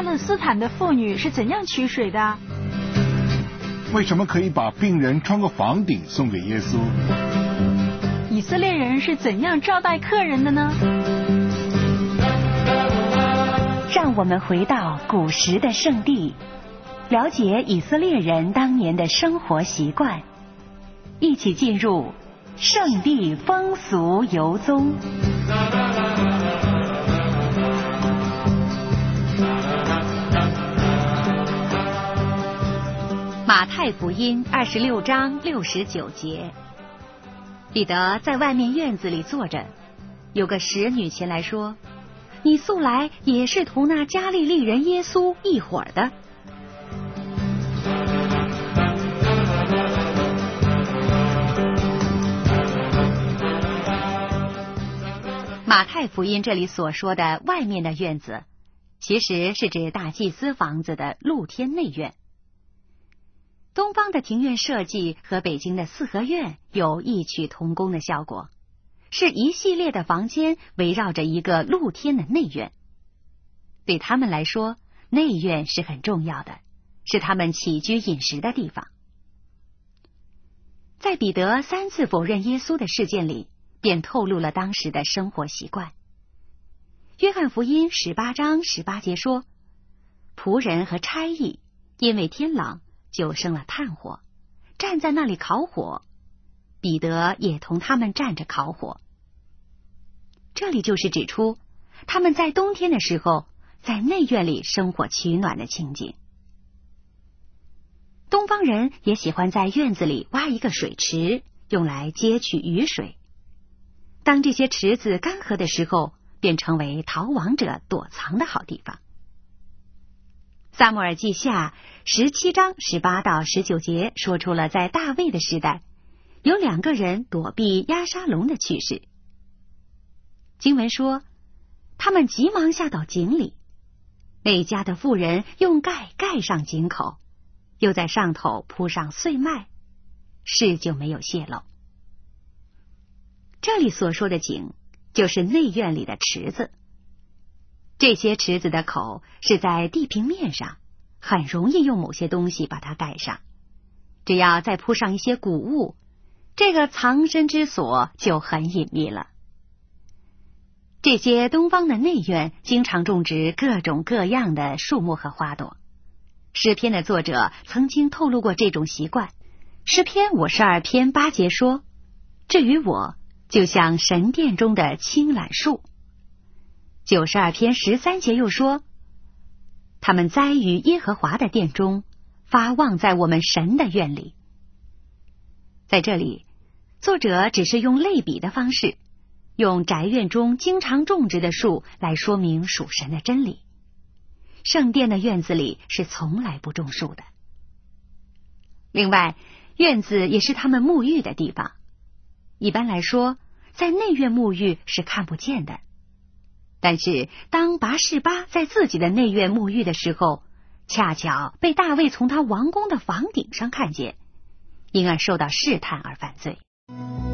巴勒斯坦的妇女是怎样取水的？ 为什么可以把病人穿过房顶送给耶稣？ 以色列人是怎样招待客人的呢？ 让我们回到古时的圣地，了解以色列人当年的生活习惯，一起进入圣地风俗游踪。马太福音26章69节，彼得在外面院子里坐着，有个使女前来说：“你素来也是同那加利利人耶稣一伙儿的。”马太福音这里所说的外面的院子，其实是指大祭司房子的露天内院。东方的庭院设计和北京的四合院有异曲同工的效果，是一系列的房间围绕着一个露天的内院。对他们来说，内院是很重要的，是他们起居饮食的地方。在彼得3次否认耶稣的事件里，便透露了当时的生活习惯。约翰福音18章18节说：“仆人和差役因为天冷，就生了炭火，站在那里烤火，彼得也同他们站着烤火。”这里就是指出他们在冬天的时候在内院里生火取暖的情景。东方人也喜欢在院子里挖一个水池，用来接取雨水。当这些池子干涸的时候，便成为逃亡者躲藏的好地方。撒母耳记下17章18到19节说出了在大卫的时代有2个人躲避押沙龙的趣事。经文说，他们急忙下到井里，那家的妇人用盖盖上井口，又在上头铺上碎麦，事就没有泄露。这里所说的井，就是内院里的池子。这些池子的口是在地平面上，很容易用某些东西把它盖上。只要再铺上一些谷物，这个藏身之所就很隐秘了。这些东方的内院经常种植各种各样的树木和花朵。诗篇的作者曾经透露过这种习惯。诗篇52篇8节说：“至于我，就像神殿中的青榄树。”92篇13节又说：“他们栽于耶和华的殿中，发望在我们神的院里。”在这里，作者只是用类比的方式，用宅院中经常种植的树来说明属神的真理。圣殿的院子里是从来不种树的。另外，院子也是他们沐浴的地方。一般来说，在内院沐浴是看不见的。但是当拔示巴在自己的内院沐浴的时候，恰巧被大卫从他王宫的房顶上看见，因而受到试探而犯罪。